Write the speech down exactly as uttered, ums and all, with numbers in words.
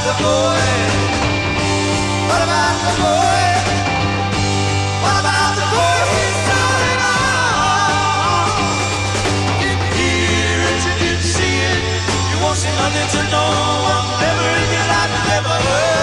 the boy? What about the boy? What about the boy he's starting on? You didn't hear it, you didn't see it. You won't see nothing to know. Never in your life you ever heard.